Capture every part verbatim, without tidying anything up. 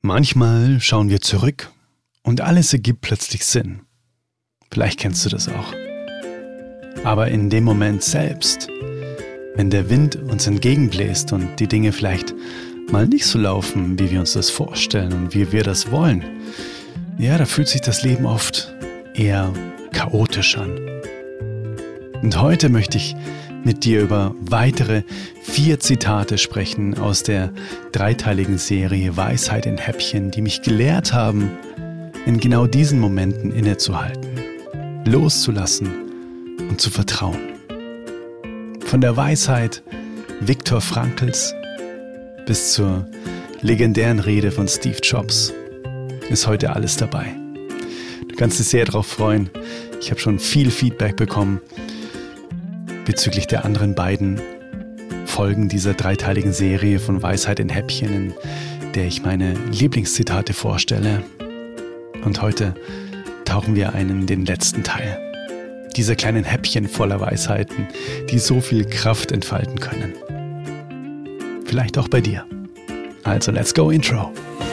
Manchmal schauen wir zurück und alles ergibt plötzlich Sinn. Vielleicht kennst du das auch. Aber in dem Moment selbst, wenn der Wind uns entgegenbläst und die Dinge vielleicht mal nicht so laufen, wie wir uns das vorstellen und wie wir das wollen, ja, da fühlt sich das Leben oft eher chaotisch an. Und heute möchte ich mit dir über weitere vier Zitate sprechen aus der dreiteiligen Serie Weisheit in Häppchen, die mich gelehrt haben, in genau diesen Momenten innezuhalten, loszulassen und zu vertrauen. Von der Weisheit Viktor Frankls bis zur legendären Rede von Steve Jobs ist heute alles dabei. Du kannst dich sehr darauf freuen. Ich habe schon viel Feedback bekommen bezüglich der anderen beiden Folgen dieser dreiteiligen Serie von Weisheit in Häppchen, in der ich meine Lieblingszitate vorstelle. Und heute tauchen wir ein in den letzten Teil. Diese kleinen Häppchen voller Weisheiten, die so viel Kraft entfalten können. Vielleicht auch bei dir. Also let's go Intro.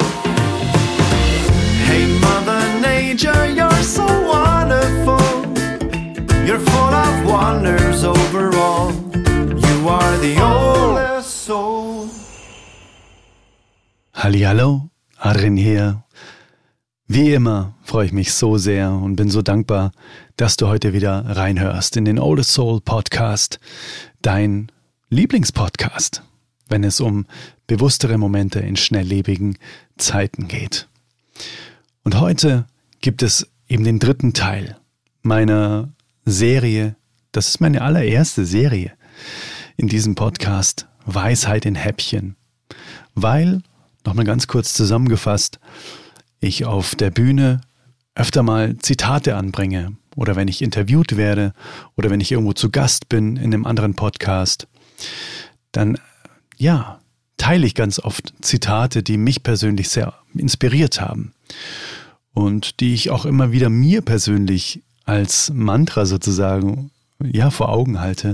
Hey Mother Nature, you're so wonderful. You're full of wonders overall. You are the oldest soul. Hallihallo, Adrian hier. Wie immer freue ich mich so sehr und bin so dankbar, dass du heute wieder reinhörst in den Oldest Soul Podcast, dein Lieblingspodcast, wenn es um bewusstere Momente in schnelllebigen Zeiten geht. Und heute gibt es eben den dritten Teil meiner Serie, das ist meine allererste Serie in diesem Podcast, Weisheit in Häppchen, weil, nochmal ganz kurz zusammengefasst, ich auf der Bühne öfter mal Zitate anbringe oder wenn ich interviewt werde oder wenn ich irgendwo zu Gast bin in einem anderen Podcast, dann, ja, teile ich ganz oft Zitate, die mich persönlich sehr inspiriert haben und die ich auch immer wieder mir persönlich als Mantra sozusagen, ja, vor Augen halte.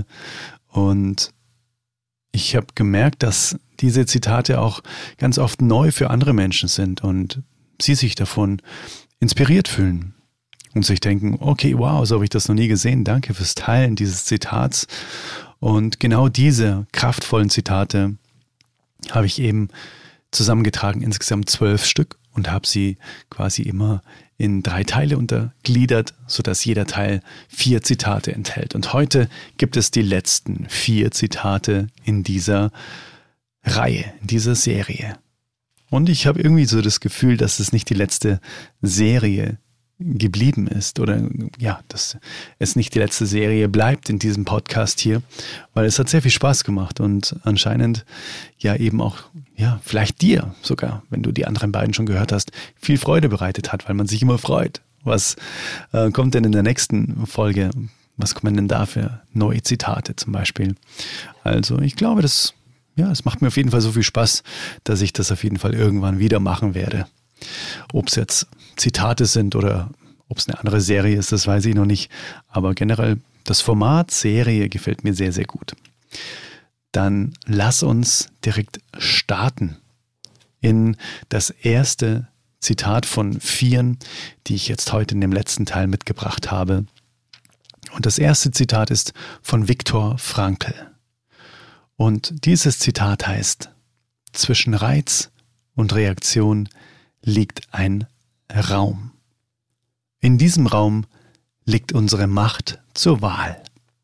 Und ich habe gemerkt, dass diese Zitate auch ganz oft neu für andere Menschen sind und sie sich davon inspiriert fühlen und sich denken, okay, wow, so habe ich das noch nie gesehen, danke fürs Teilen dieses Zitats. Und genau diese kraftvollen Zitate habe ich eben zusammengetragen, insgesamt zwölf Stück, und habe sie quasi immer in drei Teile untergliedert, sodass jeder Teil vier Zitate enthält. Und heute gibt es die letzten vier Zitate in dieser Reihe, in dieser Serie. Und ich habe irgendwie so das Gefühl, dass es nicht die letzte Serie geblieben ist oder ja, dass es nicht die letzte Serie bleibt in diesem Podcast hier, weil es hat sehr viel Spaß gemacht und anscheinend ja eben auch, ja, vielleicht dir sogar, wenn du die anderen beiden schon gehört hast, viel Freude bereitet hat, weil man sich immer freut. Was äh, kommt denn in der nächsten Folge? Was kommen denn da für neue Zitate zum Beispiel? Also ich glaube, das, ja, es macht mir auf jeden Fall so viel Spaß, dass ich das auf jeden Fall irgendwann wieder machen werde. Ob es jetzt Zitate sind oder ob es eine andere Serie ist, das weiß ich noch nicht. Aber generell, das Format Serie gefällt mir sehr, sehr gut. Dann lass uns direkt starten in das erste Zitat von vieren, die ich jetzt heute in dem letzten Teil mitgebracht habe. Und das erste Zitat ist von Viktor Frankl. Und dieses Zitat heißt: Zwischen Reiz und Reaktion liegt ein Raum. In diesem Raum liegt unsere Macht zur Wahl.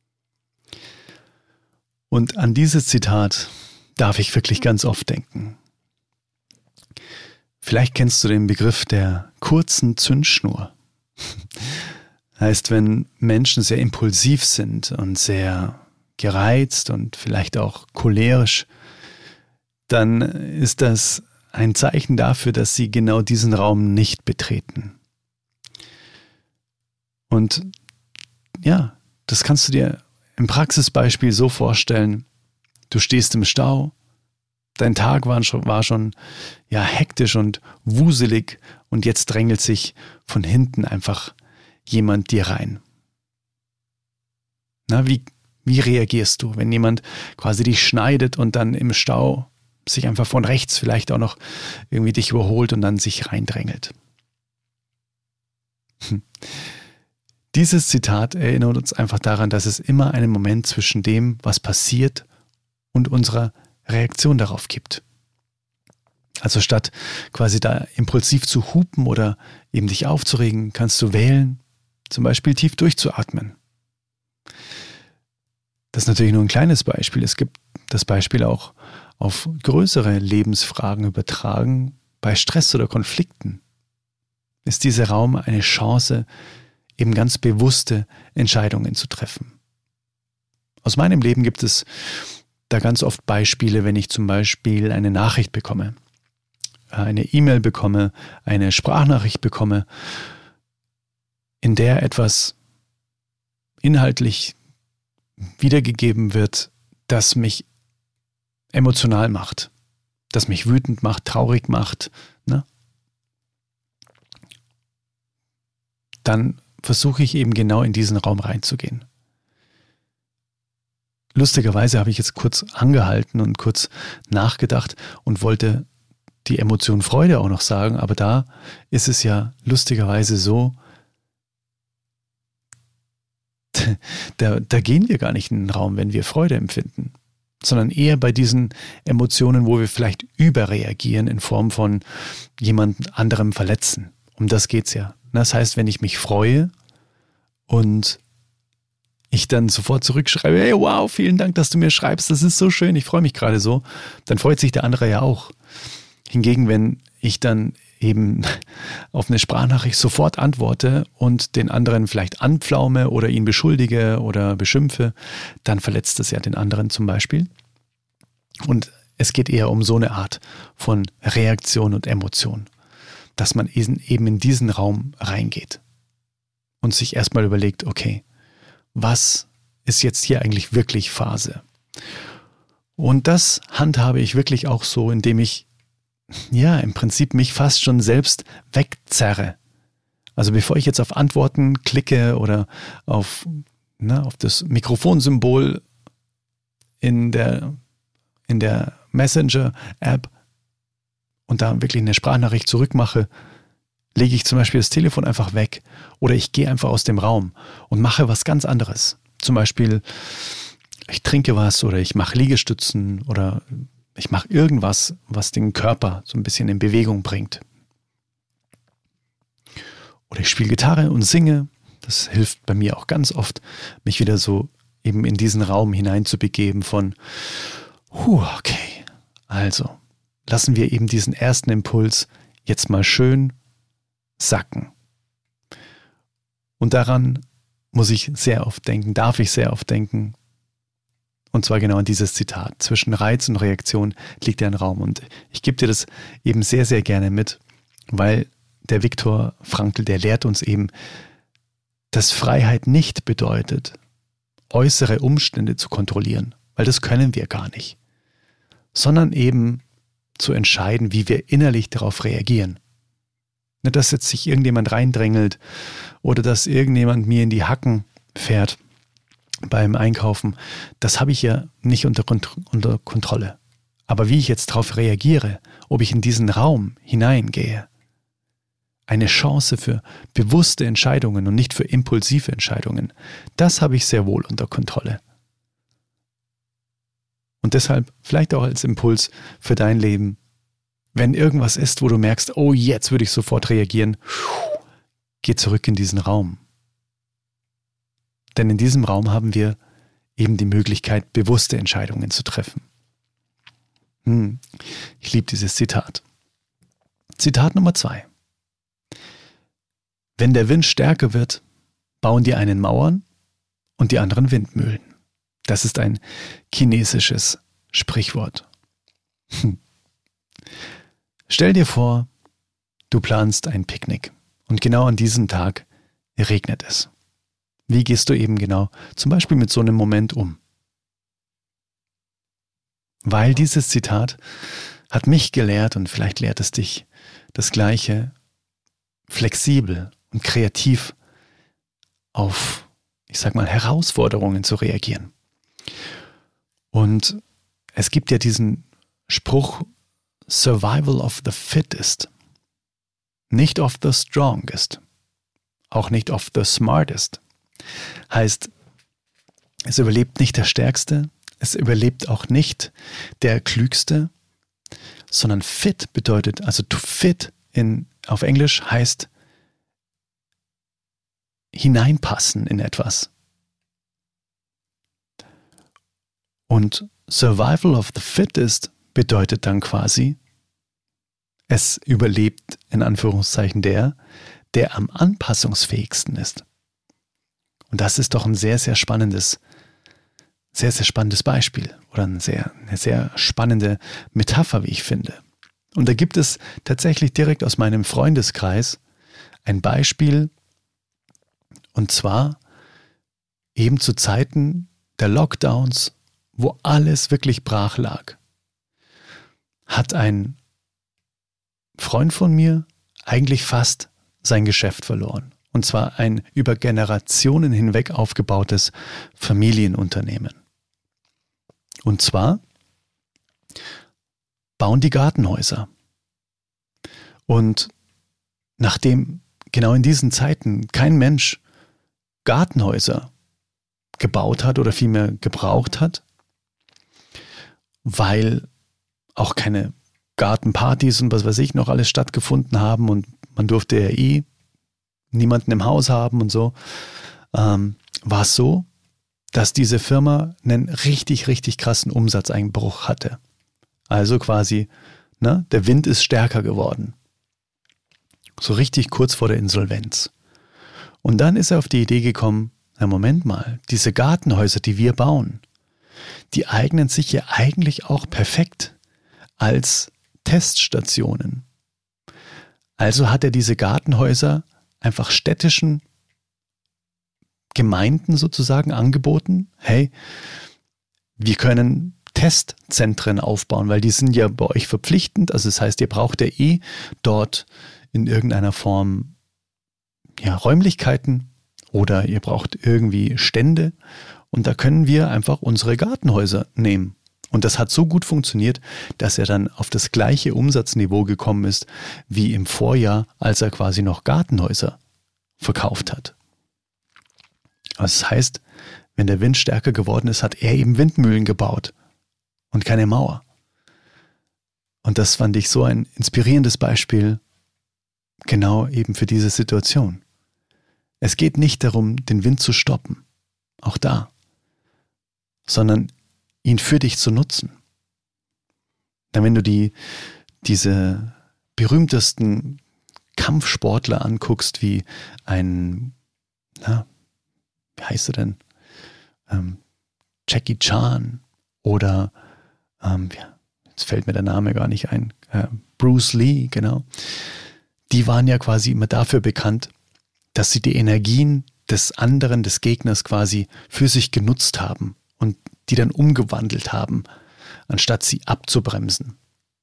Und an dieses Zitat darf ich wirklich ganz oft denken. Vielleicht kennst du den Begriff der kurzen Zündschnur. Heißt, wenn Menschen sehr impulsiv sind und sehr gereizt und vielleicht auch cholerisch, dann ist das ein Zeichen dafür, dass sie genau diesen Raum nicht betreten. Und ja, das kannst du dir im Praxisbeispiel so vorstellen: Du stehst im Stau, dein Tag war schon, war schon ja, hektisch und wuselig und jetzt drängelt sich von hinten einfach jemand dir rein. Na, wie, wie reagierst du, wenn jemand quasi dich schneidet und dann im Stau sich einfach von rechts vielleicht auch noch irgendwie dich überholt und dann sich reindrängelt. Hm. Dieses Zitat erinnert uns einfach daran, dass es immer einen Moment zwischen dem, was passiert, und unserer Reaktion darauf gibt. Also statt quasi da impulsiv zu hupen oder eben dich aufzuregen, kannst du wählen, zum Beispiel tief durchzuatmen. Das ist natürlich nur ein kleines Beispiel. Es gibt das Beispiel auch auf größere Lebensfragen übertragen. Bei Stress oder Konflikten ist dieser Raum eine Chance, eben ganz bewusste Entscheidungen zu treffen. Aus meinem Leben gibt es da ganz oft Beispiele, wenn ich zum Beispiel eine Nachricht bekomme, eine E-Mail bekomme, eine Sprachnachricht bekomme, in der etwas inhaltlich wiedergegeben wird, das mich emotional macht, das mich wütend macht, traurig macht, ne? Dann versuche ich eben genau in diesen Raum reinzugehen. Lustigerweise habe ich jetzt kurz angehalten und kurz nachgedacht und wollte die Emotion Freude auch noch sagen, aber da ist es ja lustigerweise so, da, da gehen wir gar nicht in den Raum, wenn wir Freude empfinden, sondern eher bei diesen Emotionen, wo wir vielleicht überreagieren in Form von jemand anderem verletzen. Um das geht's ja. Das heißt, wenn ich mich freue und ich dann sofort zurückschreibe, hey, wow, vielen Dank, dass du mir schreibst, das ist so schön, ich freue mich gerade so, dann freut sich der andere ja auch. Hingegen, wenn ich dann eben auf eine Sprachnachricht sofort antworte und den anderen vielleicht anpflaume oder ihn beschuldige oder beschimpfe, dann verletzt das ja den anderen zum Beispiel. Und es geht eher um so eine Art von Reaktion und Emotion, dass man eben in diesen Raum reingeht und sich erstmal überlegt, okay, was ist jetzt hier eigentlich wirklich Phase? Und das handhabe ich wirklich auch so, indem ich ja im Prinzip mich fast schon selbst wegzerre. Also bevor ich jetzt auf Antworten klicke oder auf, na, auf das Mikrofonsymbol in der, in der Messenger-App und da wirklich eine Sprachnachricht zurückmache, lege ich zum Beispiel das Telefon einfach weg oder ich gehe einfach aus dem Raum und mache was ganz anderes. Zum Beispiel, ich trinke was oder ich mache Liegestützen oder ich mache irgendwas, was den Körper so ein bisschen in Bewegung bringt. Oder ich spiele Gitarre und singe. Das hilft bei mir auch ganz oft, mich wieder so eben in diesen Raum hineinzubegeben von, huh, okay, also lassen wir eben diesen ersten Impuls jetzt mal schön sacken. Und daran muss ich sehr oft denken, darf ich sehr oft denken. Und zwar genau an dieses Zitat. Zwischen Reiz und Reaktion liegt ja ein Raum. Und ich gebe dir das eben sehr, sehr gerne mit, weil der Viktor Frankl, der lehrt uns eben, dass Freiheit nicht bedeutet, äußere Umstände zu kontrollieren, weil das können wir gar nicht, sondern eben zu entscheiden, wie wir innerlich darauf reagieren. Nicht, dass jetzt sich irgendjemand reindrängelt oder dass irgendjemand mir in die Hacken fährt beim Einkaufen. Das habe ich ja nicht unter, unter Kontrolle. Aber wie ich jetzt darauf reagiere, ob ich in diesen Raum hineingehe, eine Chance für bewusste Entscheidungen und nicht für impulsive Entscheidungen, das habe ich sehr wohl unter Kontrolle. Und deshalb vielleicht auch als Impuls für dein Leben, wenn irgendwas ist, wo du merkst, oh, jetzt würde ich sofort reagieren, geh zurück in diesen Raum. Denn in diesem Raum haben wir eben die Möglichkeit, bewusste Entscheidungen zu treffen. Hm. Ich liebe dieses Zitat. Zitat Nummer zwei. Wenn der Wind stärker wird, bauen die einen Mauern und die anderen Windmühlen. Das ist ein chinesisches Sprichwort. Hm. Stell dir vor, du planst ein Picknick und genau an diesem Tag regnet es. Wie gehst du eben genau zum Beispiel mit so einem Moment um? Weil dieses Zitat hat mich gelehrt und vielleicht lehrt es dich das Gleiche, flexibel und kreativ auf, ich sag mal, Herausforderungen zu reagieren. Und es gibt ja diesen Spruch Survival of the Fittest, nicht of the Strongest, auch nicht of the Smartest. Heißt, es überlebt nicht der Stärkste, es überlebt auch nicht der Klügste, sondern fit bedeutet, also to fit in, auf Englisch heißt hineinpassen in etwas. Und Survival of the Fittest bedeutet dann quasi, es überlebt in Anführungszeichen der, der am anpassungsfähigsten ist. Und das ist doch ein sehr, sehr spannendes, sehr, sehr spannendes Beispiel oder eine sehr, eine sehr spannende Metapher, wie ich finde. Und da gibt es tatsächlich direkt aus meinem Freundeskreis ein Beispiel, und zwar eben zu Zeiten der Lockdowns, wo alles wirklich brach lag, hat ein Freund von mir eigentlich fast sein Geschäft verloren. Und zwar ein über Generationen hinweg aufgebautes Familienunternehmen. Und zwar bauen die Gartenhäuser. Und nachdem genau in diesen Zeiten kein Mensch Gartenhäuser gebaut hat oder vielmehr gebraucht hat, weil auch keine Gartenpartys und was weiß ich noch alles stattgefunden haben und man durfte ja eh niemanden im Haus haben und so, ähm, war es so, dass diese Firma einen richtig, richtig krassen Umsatzeinbruch hatte. Also quasi, ne, der Wind ist stärker geworden. So richtig kurz vor der Insolvenz. Und dann ist er auf die Idee gekommen, na Moment mal, diese Gartenhäuser, die wir bauen, die eignen sich ja eigentlich auch perfekt als Teststationen. Also hat er diese Gartenhäuser einfach städtischen Gemeinden sozusagen angeboten, hey, wir können Testzentren aufbauen, weil die sind ja bei euch verpflichtend, also das heißt, ihr braucht ja eh dort in irgendeiner Form ja, Räumlichkeiten oder ihr braucht irgendwie Stände und da können wir einfach unsere Gartenhäuser nehmen. Und das hat so gut funktioniert, dass er dann auf das gleiche Umsatzniveau gekommen ist wie im Vorjahr, als er quasi noch Gartenhäuser verkauft hat. Also das heißt, wenn der Wind stärker geworden ist, hat er eben Windmühlen gebaut und keine Mauer. Und das fand ich so ein inspirierendes Beispiel, genau eben für diese Situation. Es geht nicht darum, den Wind zu stoppen, auch da, sondern ihn für dich zu nutzen. Denn wenn du die, diese berühmtesten Kampfsportler anguckst, wie ein, na, wie heißt er denn, ähm, Jackie Chan oder, ähm, jetzt fällt mir der Name gar nicht ein, äh, Bruce Lee, genau, die waren ja quasi immer dafür bekannt, dass sie die Energien des anderen, des Gegners quasi für sich genutzt haben und die dann umgewandelt haben, anstatt sie abzubremsen.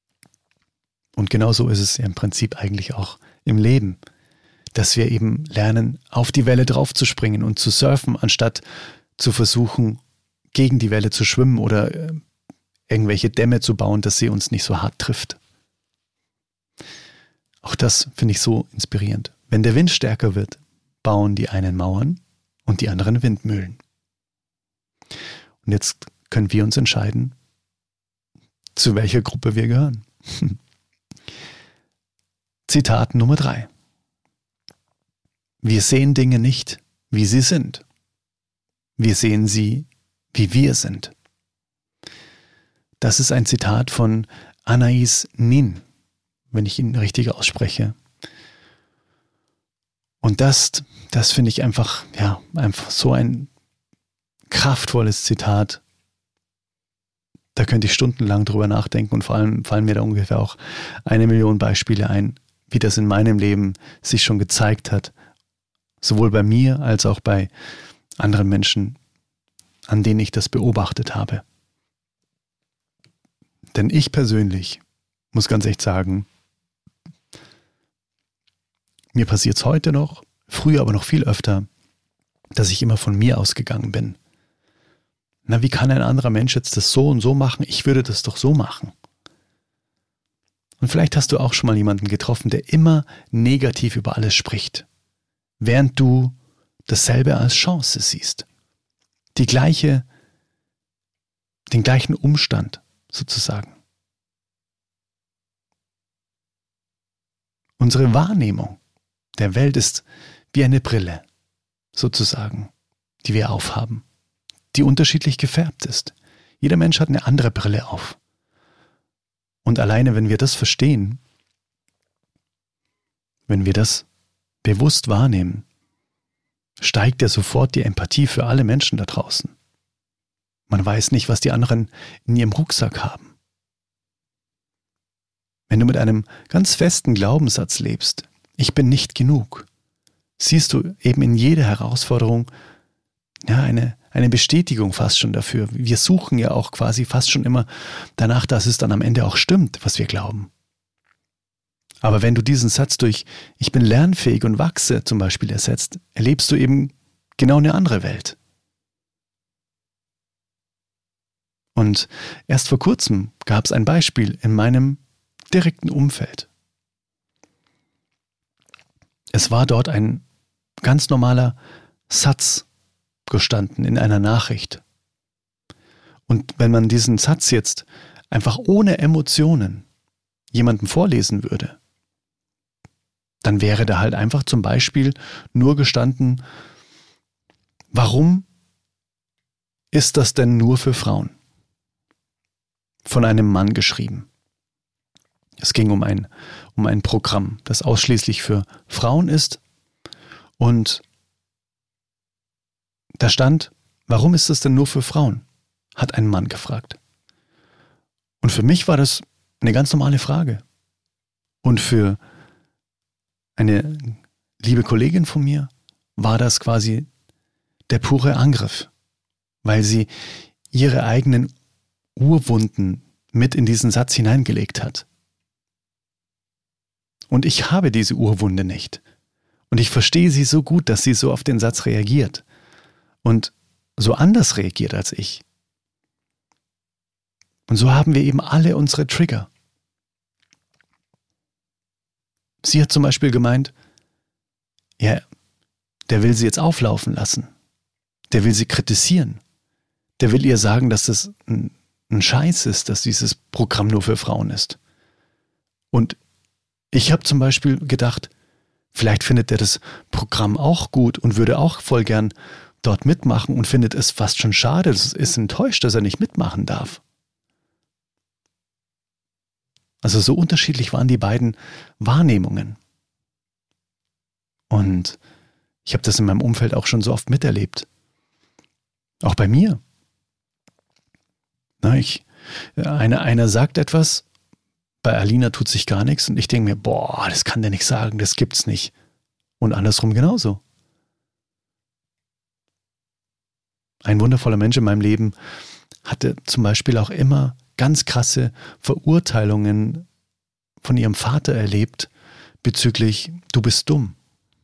Und genauso ist es ja im Prinzip eigentlich auch im Leben, dass wir eben lernen, auf die Welle draufzuspringen und zu surfen, anstatt zu versuchen, gegen die Welle zu schwimmen oder äh, irgendwelche Dämme zu bauen, dass sie uns nicht so hart trifft. Auch das finde ich so inspirierend. Wenn der Wind stärker wird, bauen die einen Mauern und die anderen Windmühlen. Und jetzt können wir uns entscheiden, zu welcher Gruppe wir gehören. Zitat Nummer drei. Wir sehen Dinge nicht, wie sie sind. Wir sehen sie, wie wir sind. Das ist ein Zitat von Anais Nin, wenn ich ihn richtig ausspreche. Und das, das finde ich einfach, ja, einfach so ein kraftvolles Zitat. Da könnte ich stundenlang drüber nachdenken und vor allem fallen mir da ungefähr auch eine Million Beispiele ein, wie das in meinem Leben sich schon gezeigt hat. Sowohl bei mir als auch bei anderen Menschen, an denen ich das beobachtet habe. Denn ich persönlich muss ganz echt sagen, mir passiert es heute noch, früher aber noch viel öfter, dass ich immer von mir ausgegangen bin. Na, wie kann ein anderer Mensch jetzt das so und so machen? Ich würde das doch so machen. Und vielleicht hast du auch schon mal jemanden getroffen, der immer negativ über alles spricht, während du dasselbe als Chance siehst. Die gleiche, den gleichen Umstand sozusagen. Unsere Wahrnehmung der Welt ist wie eine Brille, sozusagen, die wir aufhaben, die unterschiedlich gefärbt ist. Jeder Mensch hat eine andere Brille auf. Und alleine, wenn wir das verstehen, wenn wir das bewusst wahrnehmen, steigt ja sofort die Empathie für alle Menschen da draußen. Man weiß nicht, was die anderen in ihrem Rucksack haben. Wenn du mit einem ganz festen Glaubenssatz lebst, ich bin nicht genug, siehst du eben in jeder Herausforderung ja, eine, eine Bestätigung fast schon dafür. Wir suchen ja auch quasi fast schon immer danach, dass es dann am Ende auch stimmt, was wir glauben. Aber wenn du diesen Satz durch ich bin lernfähig und wachse zum Beispiel ersetzt, erlebst du eben genau eine andere Welt. Und erst vor kurzem gab es ein Beispiel in meinem direkten Umfeld. Es war dort ein ganz normaler Satz gestanden in einer Nachricht. Und wenn man diesen Satz jetzt einfach ohne Emotionen jemandem vorlesen würde, dann wäre da halt einfach zum Beispiel nur gestanden, warum ist das denn nur für Frauen? Von einem Mann geschrieben. Es ging um ein, um ein Programm, das ausschließlich für Frauen ist. Und da stand, warum ist das denn nur für Frauen? Hat ein Mann gefragt. Und für mich war das eine ganz normale Frage. Und für eine liebe Kollegin von mir war das quasi der pure Angriff, weil sie ihre eigenen Urwunden mit in diesen Satz hineingelegt hat. Und ich habe diese Urwunde nicht. Und ich verstehe sie so gut, dass sie so auf den Satz reagiert. Und so anders reagiert als ich. Und so haben wir eben alle unsere Trigger. Sie hat zum Beispiel gemeint, ja, der will sie jetzt auflaufen lassen. Der will sie kritisieren. Der will ihr sagen, dass das ein, ein Scheiß ist, dass dieses Programm nur für Frauen ist. Und ich habe zum Beispiel gedacht, vielleicht findet er das Programm auch gut und würde auch voll gern dort mitmachen und findet es fast schon schade, es ist enttäuscht, dass er nicht mitmachen darf. Also so unterschiedlich waren die beiden Wahrnehmungen. Und ich habe das in meinem Umfeld auch schon so oft miterlebt. Auch bei mir. Na, ich, einer, einer sagt etwas, bei Alina tut sich gar nichts und ich denke mir, boah, das kann der nicht sagen, das gibt's nicht. Und andersrum genauso. Ein wundervoller Mensch in meinem Leben hatte zum Beispiel auch immer ganz krasse Verurteilungen von ihrem Vater erlebt bezüglich, du bist dumm.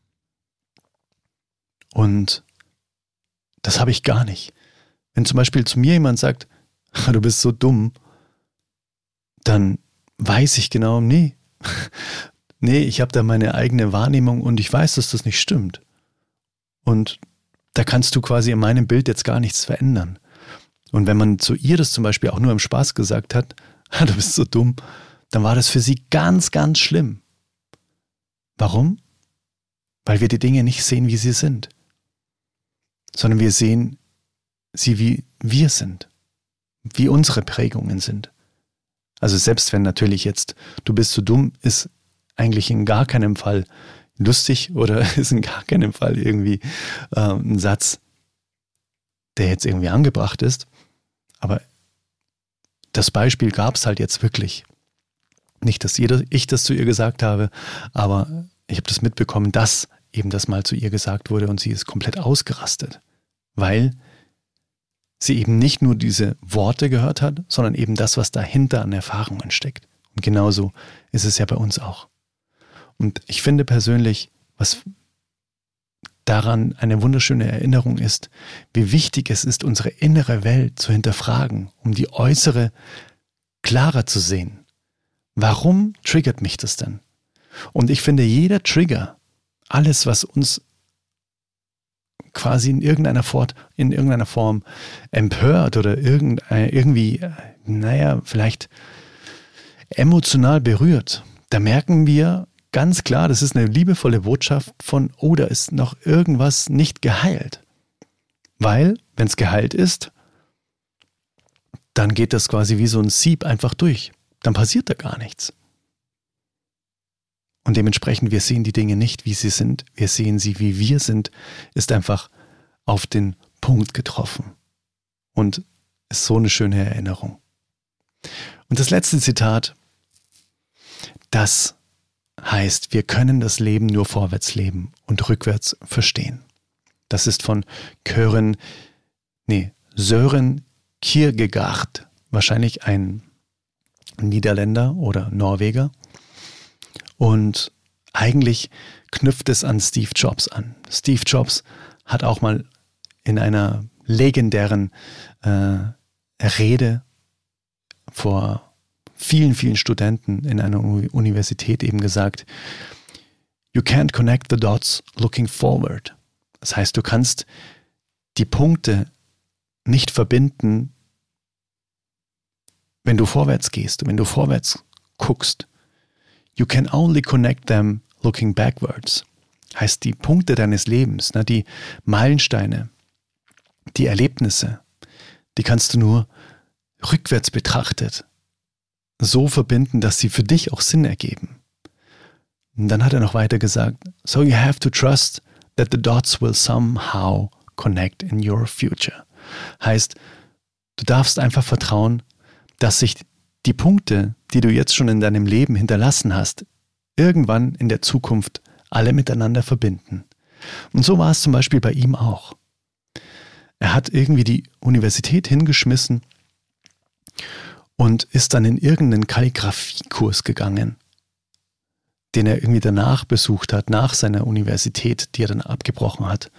Und das habe ich gar nicht. Wenn zum Beispiel zu mir jemand sagt, du bist so dumm, dann weiß ich genau, nee, nee, ich habe da meine eigene Wahrnehmung und ich weiß, dass das nicht stimmt. Und da kannst du quasi in meinem Bild jetzt gar nichts verändern. Und wenn man zu ihr das zum Beispiel auch nur im Spaß gesagt hat, du bist so dumm, dann war das für sie ganz, ganz schlimm. Warum? Weil wir die Dinge nicht sehen, wie sie sind, sondern wir sehen sie, wie wir sind, wie unsere Prägungen sind. Also selbst wenn natürlich jetzt, du bist so dumm, ist eigentlich in gar keinem Fall lustig oder ist in gar keinem Fall irgendwie äh, ein Satz, der jetzt irgendwie angebracht ist. Aber das Beispiel gab es halt jetzt wirklich. Nicht, dass jeder, ich das zu ihr gesagt habe, aber ich habe das mitbekommen, dass eben das mal zu ihr gesagt wurde und sie ist komplett ausgerastet, weil sie eben nicht nur diese Worte gehört hat, sondern eben das, was dahinter an Erfahrungen steckt. Und genauso ist es ja bei uns auch. Und ich finde persönlich, was daran eine wunderschöne Erinnerung ist, wie wichtig es ist, unsere innere Welt zu hinterfragen, um die äußere klarer zu sehen. Warum triggert mich das denn? Und ich finde, jeder Trigger, alles, was uns quasi in irgendeiner, Fort, in irgendeiner Form empört oder irgendwie, naja, vielleicht emotional berührt, da merken wir ganz klar, das ist eine liebevolle Botschaft von, oh, da ist noch irgendwas nicht geheilt. Weil, wenn es geheilt ist, dann geht das quasi wie so ein Sieb einfach durch. Dann passiert da gar nichts. Und dementsprechend, wir sehen die Dinge nicht, wie sie sind. Wir sehen sie, wie wir sind, ist einfach auf den Punkt getroffen. Und ist so eine schöne Erinnerung. Und das letzte Zitat, das heißt, wir können das Leben nur vorwärts leben und rückwärts verstehen. Das ist von Søren, nee, Søren Kierkegaard, wahrscheinlich ein Niederländer oder Norweger. Und eigentlich knüpft es an Steve Jobs an. Steve Jobs hat auch mal in einer legendären äh, Rede vor vielen, vielen Studenten in einer Universität eben gesagt, you can't connect the dots looking forward. Das heißt, du kannst die Punkte nicht verbinden, wenn du vorwärts gehst, wenn du vorwärts guckst. You can only connect them looking backwards. Heißt, die Punkte deines Lebens, ne, die Meilensteine, die Erlebnisse, die kannst du nur rückwärts betrachtet so verbinden, dass sie für dich auch Sinn ergeben. Und dann hat er noch weiter gesagt, so you have to trust that the dots will somehow connect in your future. Heißt, du darfst einfach vertrauen, dass sich die Punkte, die du jetzt schon in deinem Leben hinterlassen hast, irgendwann in der Zukunft alle miteinander verbinden. Und so war es zum Beispiel bei ihm auch. Er hat irgendwie die Universität hingeschmissen und ist dann in irgendeinen Kalligrafiekurs gegangen, den er irgendwie danach besucht hat, nach seiner Universität, die er dann abgebrochen hat.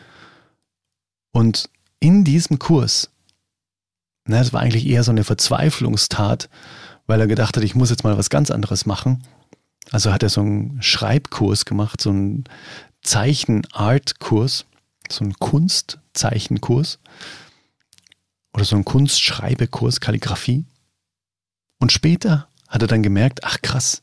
Und in diesem Kurs, ne, das war eigentlich eher so eine Verzweiflungstat, weil er gedacht hat, ich muss jetzt mal was ganz anderes machen. Also hat er so einen Schreibkurs gemacht, so einen Zeichen-Art-Kurs, so einen Kunstzeichenkurs oder so einen Kunstschreibekurs, Kalligrafie. Und später hat er dann gemerkt, ach krass,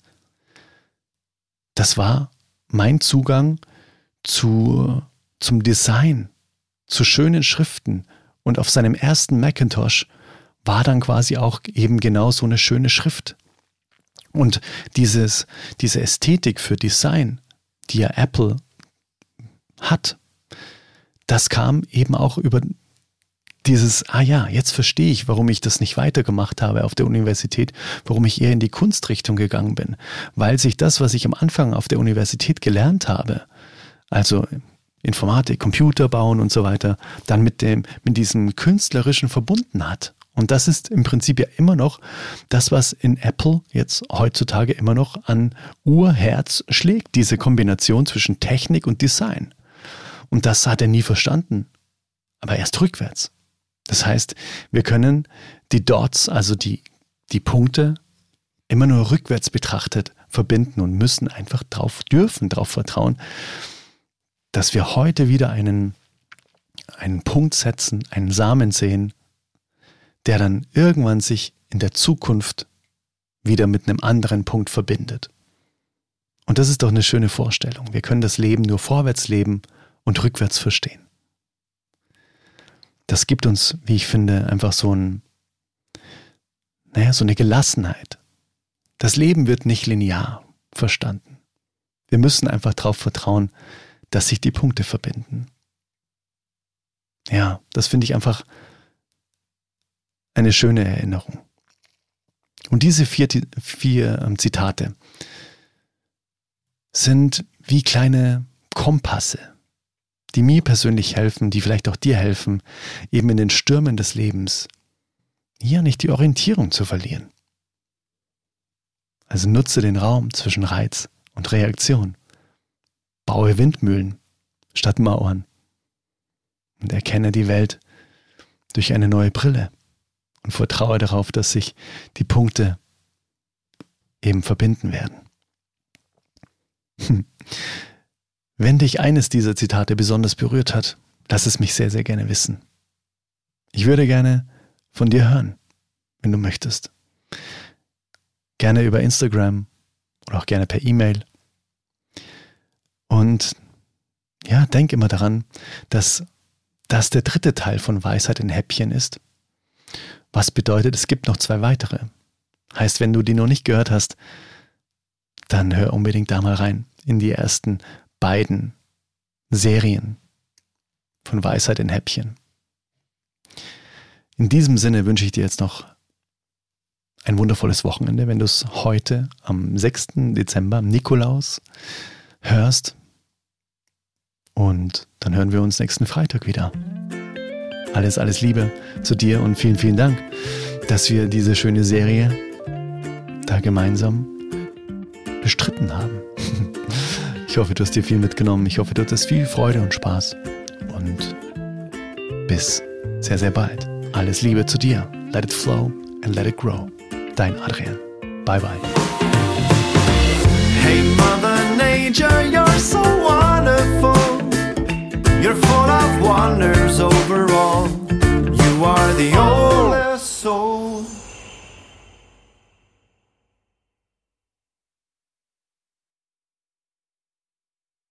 das war mein Zugang zu, zum Design, zu schönen Schriften. Und auf seinem ersten Macintosh war dann quasi auch eben genau so eine schöne Schrift. Und dieses, diese Ästhetik für Design, die ja Apple hat, das kam eben auch über dieses, ah ja, jetzt verstehe ich, warum ich das nicht weitergemacht habe auf der Universität, warum ich eher in die Kunstrichtung gegangen bin. Weil sich das, was ich am Anfang auf der Universität gelernt habe, also Informatik, Computer bauen und so weiter, dann mit dem, mit diesem Künstlerischen verbunden hat. Und das ist im Prinzip ja immer noch das, was in Apple jetzt heutzutage immer noch an Urherz schlägt, diese Kombination zwischen Technik und Design. Und das hat er nie verstanden, aber erst rückwärts. Das heißt, wir können die Dots, also die, die Punkte, immer nur rückwärts betrachtet verbinden und müssen einfach drauf, dürfen drauf vertrauen, dass wir heute wieder einen, einen Punkt setzen, einen Samen sehen, der dann irgendwann sich in der Zukunft wieder mit einem anderen Punkt verbindet. Und das ist doch eine schöne Vorstellung. Wir können das Leben nur vorwärts leben und rückwärts verstehen. Das gibt uns, wie ich finde, einfach so ein, naja, so eine Gelassenheit. Das Leben wird nicht linear verstanden. Wir müssen einfach darauf vertrauen, dass sich die Punkte verbinden. Ja, das finde ich einfach eine schöne Erinnerung. Und diese vier, vier ähm, Zitate sind wie kleine Kompasse, die mir persönlich helfen, die vielleicht auch dir helfen, eben in den Stürmen des Lebens hier nicht die Orientierung zu verlieren. Also nutze den Raum zwischen Reiz und Reaktion. Baue Windmühlen statt Mauern und erkenne die Welt durch eine neue Brille und vertraue darauf, dass sich die Punkte eben verbinden werden. Wenn dich eines dieser Zitate besonders berührt hat, lass es mich sehr, sehr gerne wissen. Ich würde gerne von dir hören, wenn du möchtest. Gerne über Instagram oder auch gerne per E-Mail. Und ja, denk immer daran, dass das der dritte Teil von Weisheit in Häppchen ist. Was bedeutet, es gibt noch zwei weitere. Heißt, wenn du die noch nicht gehört hast, dann hör unbedingt da mal rein in die ersten beiden Serien von Weisheit in Häppchen. In diesem Sinne wünsche ich dir jetzt noch ein wundervolles Wochenende, wenn du es heute am sechsten Dezember, am Nikolaus, hörst. Und dann hören wir uns nächsten Freitag wieder. Alles, alles Liebe zu dir und vielen, vielen Dank, dass wir diese schöne Serie da gemeinsam bestritten haben. Ich hoffe, du hast dir viel mitgenommen. Ich hoffe, du hattest viel Freude und Spaß. Und bis sehr, sehr bald. Alles Liebe zu dir. Let it flow and let it grow. Dein Adrian. Bye, bye. Hey, Mother Nature,